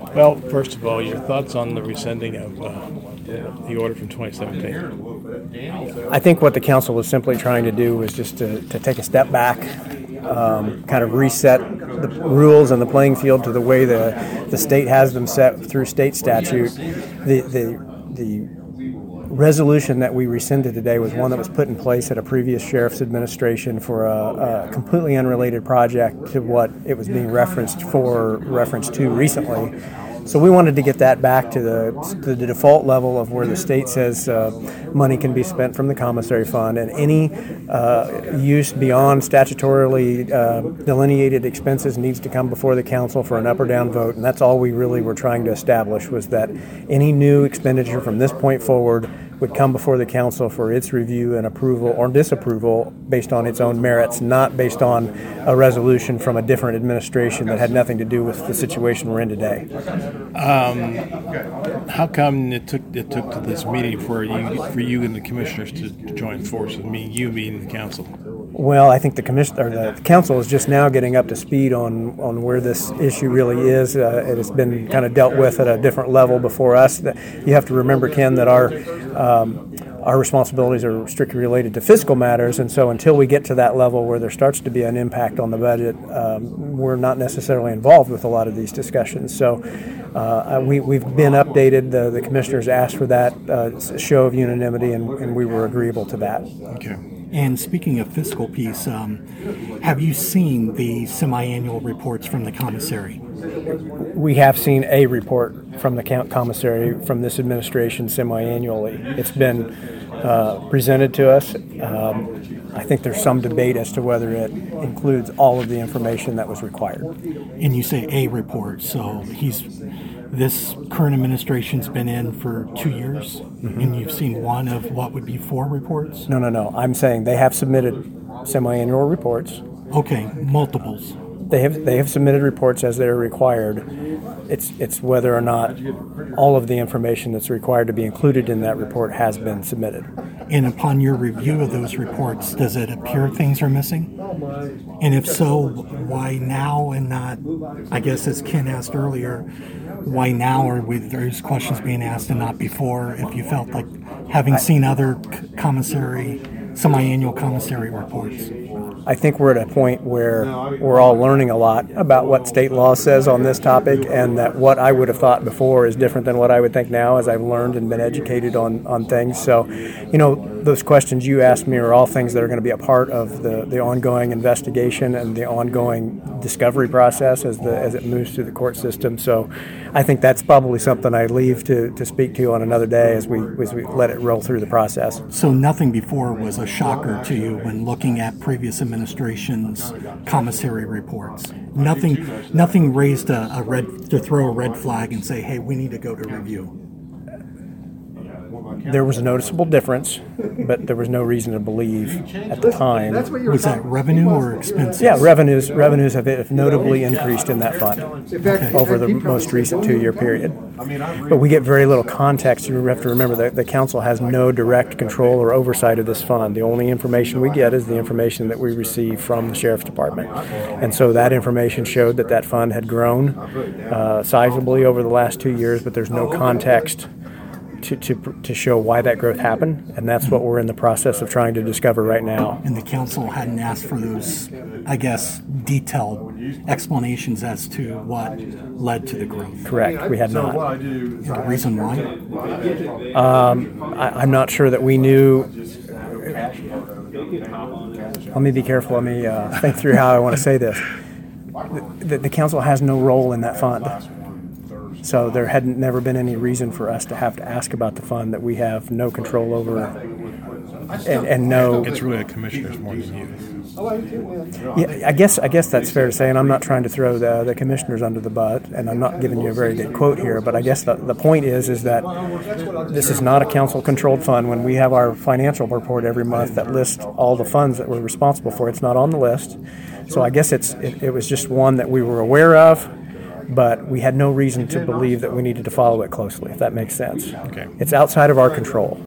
Well, first of all, your thoughts on the rescinding of the order from 2017? I think what the council was simply trying to do was just to take a step back, kind of reset the rules and the playing field to the way the state has them set through state statute. The resolution that we rescinded today was one that was put in place at a previous sheriff's administration for a completely unrelated project to what it was being referenced to recently. So we wanted to get that back to the default level of where the state says money can be spent from the commissary fund, and any use beyond statutorily delineated expenses needs to come before the council for an up or down vote. And that's all we really were trying to establish, was that any new expenditure from this point forward would come before the council for its review and approval or disapproval based on its own merits, not based on a resolution from a different administration that had nothing to do with the situation we're in today. How come it took to this meeting for you and the commissioners to join forces? You meaning the council? Well, I think the council is just now getting up to speed on where this issue really is. It has been kind of dealt with at a different level before us. You have to remember, Ken, that our responsibilities are strictly related to fiscal matters, and so until we get to that level where there starts to be an impact on the budget, we're not necessarily involved with a lot of these discussions. So we've been updated. The commissioners asked for that show of unanimity, and we were agreeable to that. Okay. And speaking of fiscal piece, have you seen the semi-annual reports from the commissary? We have seen a report from the commissary from this administration semi-annually. It's been presented to us. I think there's some debate as to whether it includes all of the information that was required. And you say a report, so this current administration's been in for 2 years, and you've seen one of what would be 4 reports? No. I'm saying they have submitted semi-annual reports. Okay, multiples. They have submitted reports as they're required. It's whether or not all of the information that's required to be included in that report has been submitted. And upon your review of those reports, does it appear things are missing? And if so, why now and not, I guess as Ken asked earlier, why now or with those questions being asked and not before, if you felt like having seen other semi-annual commissary reports? I think we're at a point where we're all learning a lot about what state law says on this topic, and that what I would have thought before is different than what I would think now as I've learned and been educated on things. So, those questions you asked me are all things that are going to be a part of the ongoing investigation and the ongoing discovery process as it moves through the court system. So I think that's probably something I leave to speak to on another day as we let it roll through the process. So nothing before was a shocker to you when looking at previous administration's commissary reports? Nothing raised to throw a red flag and say, hey, we need to go to review? There was a noticeable difference, but there was no reason to believe at the time. Was that revenue or expenses? Yeah, revenues have notably increased in that fund over the most recent 2-year period. But we get very little context. You have to remember that the council has no direct control or oversight of this fund. The only information we get is the information that we receive from the Sheriff's Department. And so that information showed that fund had grown sizably over the last 2 years, but there's no context to show why that growth happened, and that's what we're in the process of trying to discover right now. And the council hadn't asked for those, I guess, detailed explanations as to what led to the growth. Correct, we had not. The reason why? I'm not sure that we knew. Let me be careful. Let me think through how I want to say this. The council has no role in that fund. So there hadn't never been any reason for us to have to ask about the fund that we have no control over and no. It's really a commissioner's more than you. Yeah, I guess that's fair to say, and I'm not trying to throw the commissioners under the bus, and I'm not giving you a very good quote here, but I guess the point is that this is not a council-controlled fund. When we have our financial report every month that lists all the funds that we're responsible for, it's not on the list. So I guess it was just one that we were aware of, but we had no reason to believe that we needed to follow it closely, if that makes sense. Okay. It's outside of our control.